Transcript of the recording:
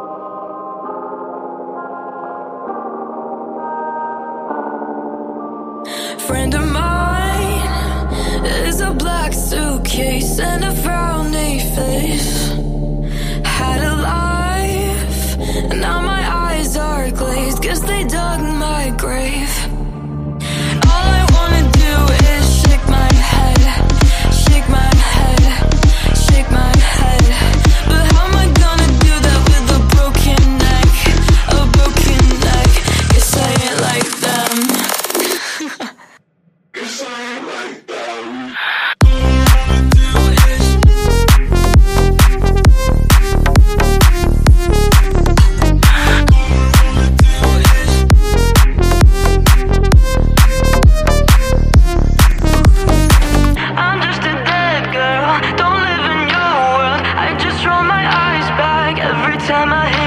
Friend of mine is a black suitcase and a frowny face. Had a life, and now my eyes are glazed. Guess they dug my grave. All I wanna do is shake my head, shake my head, shake my head. But how am I gonna do that with a broken neck, a broken neck? Guess I ain't like them. Guess I ain't like them. I'm just a dead girl, don't live in your world. I just roll my eyes back every time I hit